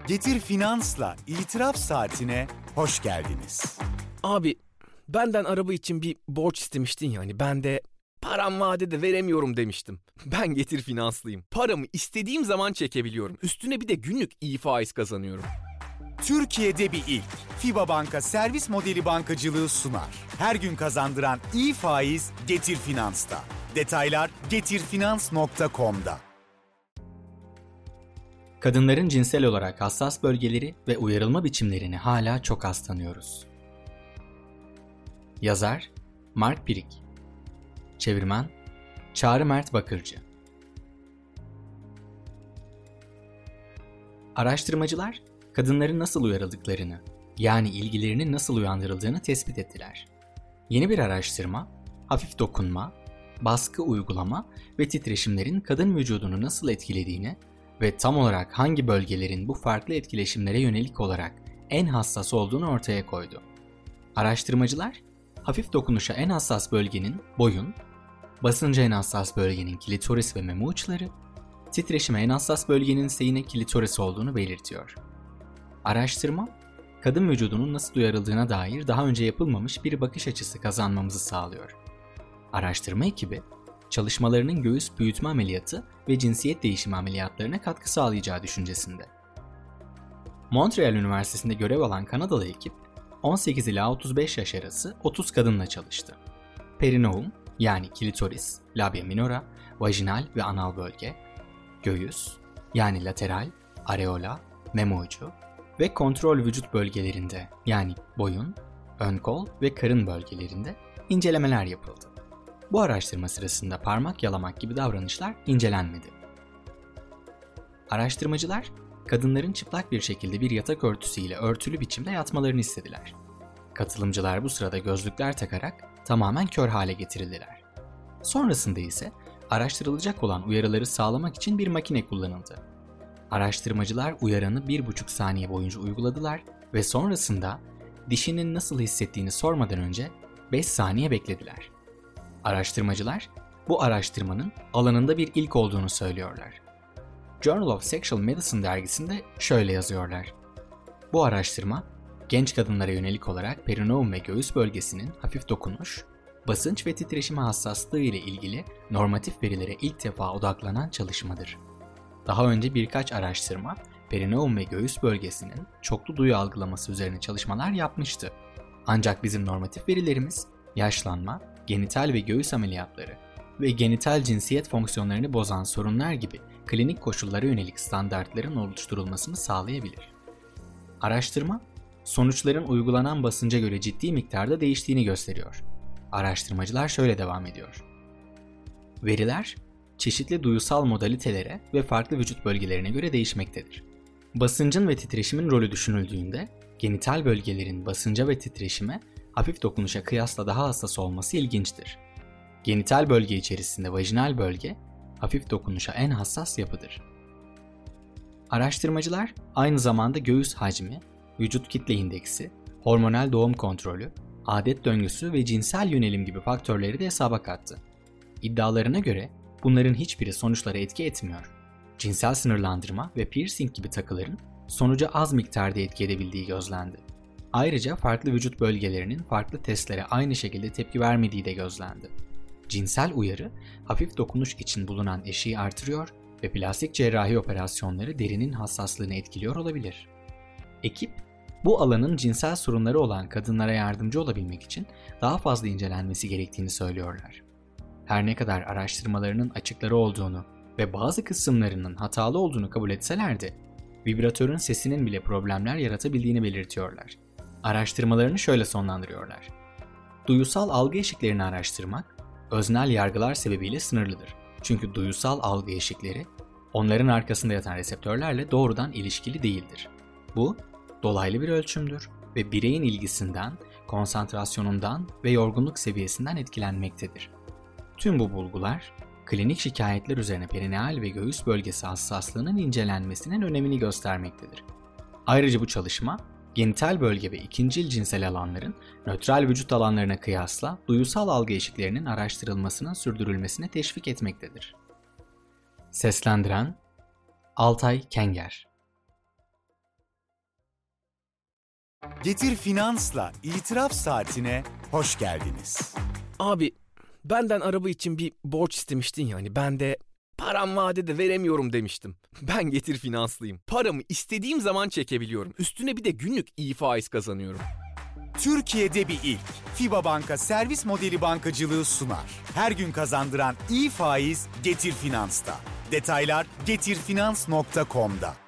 Getir Finans'la İtiraf Saatine hoş geldiniz. Abi benden araba için bir borç istemiştin ya hani ben de param vadede veremiyorum demiştim. Ben Getir Finanslıyım. Paramı istediğim zaman çekebiliyorum. Üstüne bir de günlük iyi faiz kazanıyorum. Türkiye'de bir ilk. FİBA Banka servis modeli bankacılığı sunar. Her gün kazandıran iyi faiz Getir Finans'ta. Detaylar getirfinans.com'da. Kadınların cinsel olarak hassas bölgeleri ve uyarılma biçimlerini hala çok az tanıyoruz. Yazar Mark Pirik. Çevirmen Çağrı Mert Bakırcı. Araştırmacılar kadınların nasıl uyarıldıklarını, yani ilgilerinin nasıl uyandırıldığını tespit ettiler. Yeni bir araştırma, hafif dokunma, baskı uygulama ve titreşimlerin kadın vücudunu nasıl etkilediğini ve tam olarak hangi bölgelerin bu farklı etkileşimlere yönelik olarak en hassas olduğunu ortaya koydu. Araştırmacılar, hafif dokunuşa en hassas bölgenin boyun, basınca en hassas bölgenin klitoris ve meme uçları, titreşime en hassas bölgenin ise yine klitoris olduğunu belirtiyor. Araştırma, kadın vücudunun nasıl uyarıldığına dair daha önce yapılmamış bir bakış açısı kazanmamızı sağlıyor. Araştırma ekibi, çalışmalarının göğüs büyütme ameliyatı ve cinsiyet değişimi ameliyatlarına katkı sağlayacağı düşüncesinde. Montreal Üniversitesi'nde görev alan Kanadalı ekip, 18 ila 35 yaş arası 30 kadınla çalıştı. Perineum, yani klitoris, labia minora, vajinal ve anal bölge, göğüs, yani lateral, areola, meme ucu ve kontrol vücut bölgelerinde, yani boyun, ön kol ve karın bölgelerinde incelemeler yapıldı. Bu araştırma sırasında parmak yalamak gibi davranışlar incelenmedi. Araştırmacılar, kadınların çıplak bir şekilde bir yatak örtüsüyle örtülü biçimde yatmalarını istediler. Katılımcılar bu sırada gözlükler takarak tamamen kör hale getirildiler. Sonrasında ise araştırılacak olan uyarıları sağlamak için bir makine kullanıldı. Araştırmacılar uyaranı 1,5 saniye boyunca uyguladılar ve sonrasında dişinin nasıl hissettiğini sormadan önce 5 saniye beklediler. Araştırmacılar bu araştırmanın alanında bir ilk olduğunu söylüyorlar. Journal of Sexual Medicine dergisinde şöyle yazıyorlar. Bu araştırma, genç kadınlara yönelik olarak perineum ve göğüs bölgesinin hafif dokunuş, basınç ve titreşime hassaslığı ile ilgili normatif verilere ilk defa odaklanan çalışmadır. Daha önce birkaç araştırma, perineum ve göğüs bölgesinin çoklu duyu algılaması üzerine çalışmalar yapmıştı. Ancak bizim normatif verilerimiz, yaşlanma, genital ve göğüs ameliyatları ve genital cinsiyet fonksiyonlarını bozan sorunlar gibi klinik koşullara yönelik standartların oluşturulmasını sağlayabilir. Araştırma, sonuçların uygulanan basınca göre ciddi miktarda değiştiğini gösteriyor. Araştırmacılar şöyle devam ediyor. Veriler, çeşitli duyusal modalitelere ve farklı vücut bölgelerine göre değişmektedir. Basıncın ve titreşimin rolü düşünüldüğünde, genital bölgelerin basınca ve titreşime hafif dokunuşa kıyasla daha hassas olması ilginçtir. Genital bölge içerisinde vajinal bölge, hafif dokunuşa en hassas yapıdır. Araştırmacılar aynı zamanda göğüs hacmi, vücut kitle indeksi, hormonal doğum kontrolü, adet döngüsü ve cinsel yönelim gibi faktörleri de hesaba kattı. İddialarına göre bunların hiçbiri sonuçlara etki etmiyor. Cinsel sınırlandırma ve piercing gibi takıların sonuca az miktarda etki edebildiği gözlendi. Ayrıca farklı vücut bölgelerinin farklı testlere aynı şekilde tepki vermediği de gözlendi. Cinsel uyarı, hafif dokunuş için bulunan eşiği artırıyor ve plastik cerrahi operasyonları derinin hassaslığını etkiliyor olabilir. Ekip, bu alanın cinsel sorunları olan kadınlara yardımcı olabilmek için daha fazla incelenmesi gerektiğini söylüyorlar. Her ne kadar araştırmalarının açıkları olduğunu ve bazı kısımlarının hatalı olduğunu kabul etseler de, vibratörün sesinin bile problemler yaratabildiğini belirtiyorlar. Araştırmalarını şöyle sonlandırıyorlar. Duyusal algı eşiklerini araştırmak, öznel yargılar sebebiyle sınırlıdır. Çünkü duyusal algı eşikleri, onların arkasında yatan reseptörlerle doğrudan ilişkili değildir. Bu, dolaylı bir ölçümdür ve bireyin ilgisinden, konsantrasyonundan ve yorgunluk seviyesinden etkilenmektedir. Tüm bu bulgular, klinik şikayetler üzerine perineal ve göğüs bölgesi hassaslığının incelenmesinin önemini göstermektedir. Ayrıca bu çalışma, genital bölge ve ikincil cinsel alanların nötral vücut alanlarına kıyasla duyusal algı eşiklerinin araştırılmasının sürdürülmesine teşvik etmektedir. Seslendiren Altay Kenger. Getir Finans'la itiraf saatine hoş geldiniz. Abi benden araba için bir borç istemiştin yani ben de param vadede veremiyorum demiştim. Ben Getir Finanslıyım. Paramı istediğim zaman çekebiliyorum. Üstüne bir de günlük iyi faiz kazanıyorum. Türkiye'de bir ilk. FIBA Banka servis modeli bankacılığı sunar. Her gün kazandıran iyi faiz Getir Finans'ta. Detaylar getirfinans.com'da.